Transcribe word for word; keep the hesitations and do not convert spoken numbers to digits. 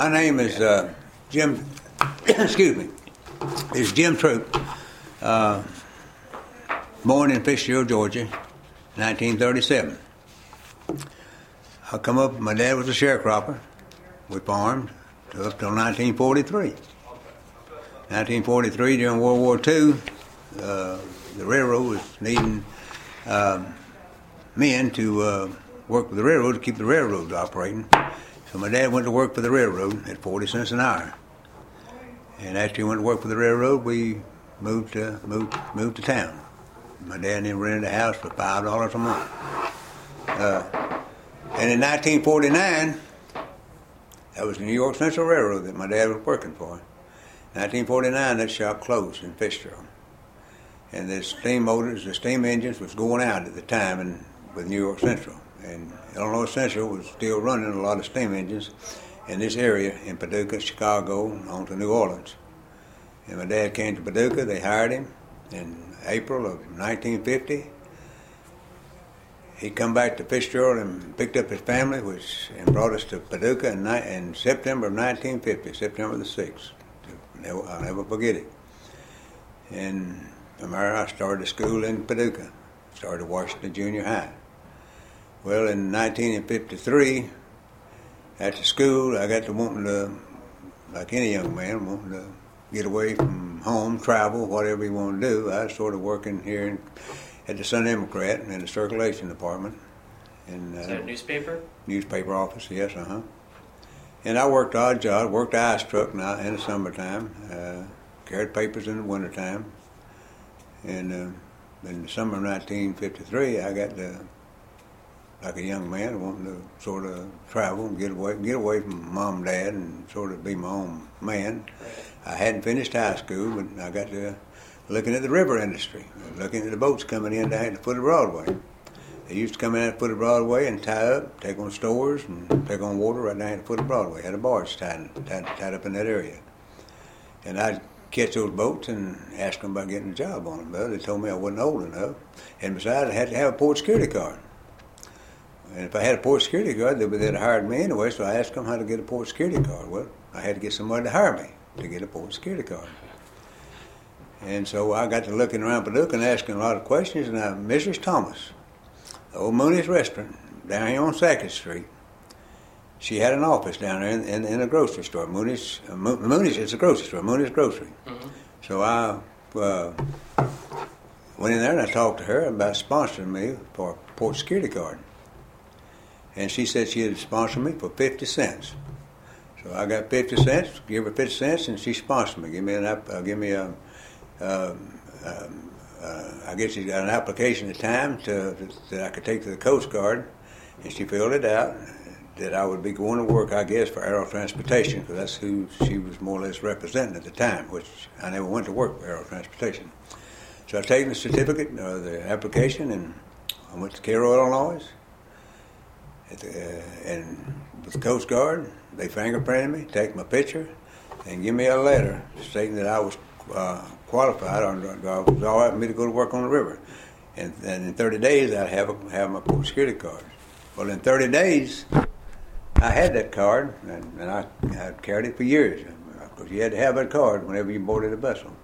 My name is uh, Jim, excuse me, is Jim Troop, uh, born in Fitzgerald, Georgia, nineteen thirty-seven. I come up, my dad was a sharecropper. We farmed up till nineteen forty-three. nineteen forty-three, during World War Two, uh, the railroad was needing uh, men to uh, work with the railroad to keep the railroads operating. So my dad went to work for the railroad at forty cents an hour. And after he went to work for the railroad, we moved to moved moved to town. My dad then rented a house for five dollars a month. Uh, and in nineteen forty-nine, that was the New York Central Railroad that my dad was working for. nineteen forty-nine, that shop closed in Fitzgerald. And the steam motors, the steam engines was going out at the time in, with New York Central. And Illinois Central was still running a lot of steam engines in this area, in Paducah, Chicago, on to New Orleans. And my dad came to Paducah. They hired him in April of nineteen fifty. He come back to Fitzgerald and picked up his family, which and brought us to Paducah in, in September of nineteen fifty, September the sixth. Never, I'll never forget it. And from there, I started school in Paducah. Started Washington Junior High. Well, in nineteen fifty-three, after school, I got to wanting to, like any young man, wanting to get away from home, travel, whatever you want to do. I was sort of working here in, at the Sun Democrat in the circulation department. And, uh, Is that a newspaper? Newspaper office, yes, uh-huh. And I worked odd jobs, worked the ice truck now in the summertime, uh, carried papers in the wintertime. And uh, in the summer of nineteen fifty-three, I got to, like a young man, wanting to sort of travel and get away, get away from mom and dad and sort of be my own man. I hadn't finished high school, but I got to looking at the river industry, looking at the boats coming in down at the foot of Broadway. They used to come in at the foot of Broadway and tie up, take on stores, and take on water right down at the foot of Broadway. Had a barge tied, tied, tied up in that area. And I'd catch those boats and ask them about getting a job on them. But they told me I wasn't old enough. And besides, I had to have a port security card. And if I had a port security card, they would have hired me anyway, so I asked them how to get a port security card. Well, I had to get somebody to hire me to get a port security card. And so I got to looking around Paducah and asking a lot of questions, and I, Missus Thomas, the old Mooney's restaurant down here on Sackett Street, she had an office down there in, in, in a grocery store. Mooney's, uh, Mooney's is a grocery store, Mooney's Grocery. Mm-hmm. So I uh, went in there and I talked to her about sponsoring me for a port security card. And she said she'd sponsor me for fifty cents. So I got fifty cents, give her fifty cents, and she sponsored me. Give me an, uh, give me a, uh, uh, uh, I guess she got an application at the time to, that I could take to the Coast Guard, and she filled it out that I would be going to work, I guess, for Aero Transportation, because that's who she was more or less representing at the time, which I never went to work for Aero Transportation. So I taken the certificate, or the application, and I went to Cairo, Illinois. At the, uh, and with the Coast Guard, they fingerprinted me, take my picture, and give me a letter stating that I was uh, qualified, or it was all right for me to go to work on the river. And, and in thirty days, I'd have, a, have my port security card. Well, in thirty days, I had that card, and, and I, I carried it for years, because you had to have that card whenever you boarded a vessel.